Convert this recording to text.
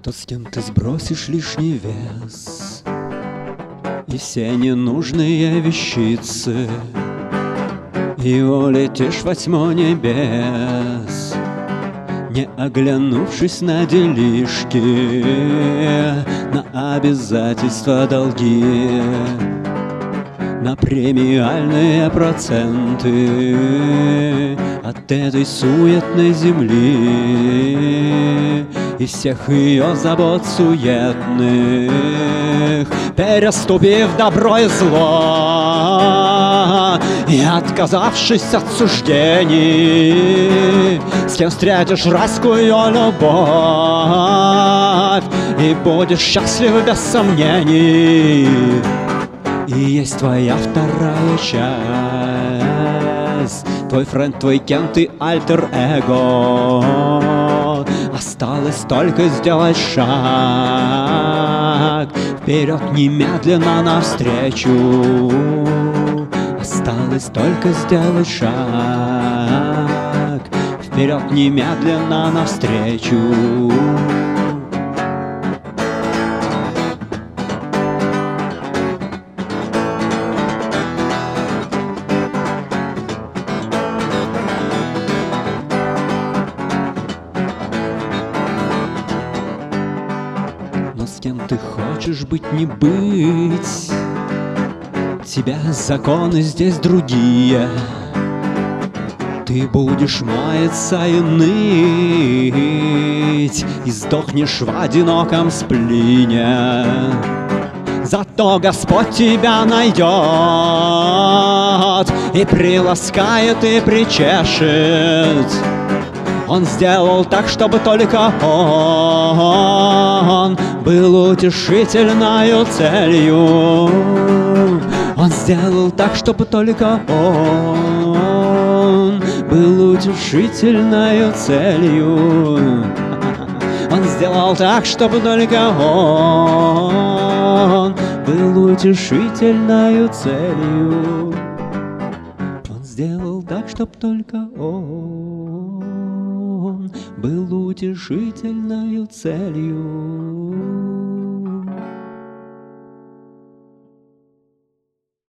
То, с кем ты сбросишь лишний вес и все ненужные вещицы, и улетишь во тьму небес, не оглянувшись на делишки, на обязательства, долги, на премиальные проценты от этой суетной земли и всех ее забот суетных, переступив добро и зло и отказавшись от суждений, с кем встретишь райскую любовь и будешь счастлив без сомнений. И есть твоя вторая часть, твой френд, твой Кент и альтер-эго. Осталось только сделать шаг вперед, немедленно навстречу. Осталось только сделать шаг вперед, немедленно навстречу. Но с кем ты хочешь быть, не быть, тебя законы здесь другие. Ты будешь маяться и ныть, и сдохнешь в одиноком сплине. Зато Господь тебя найдет и приласкает, и причешет. Он сделал так, чтобы только Он был утешительною целью. Он сделал так, чтобы только Он был утешительною целью. Он сделал так, чтобы только Он был утешительною целью. Он сделал так, чтобы только Он был утешительною целью.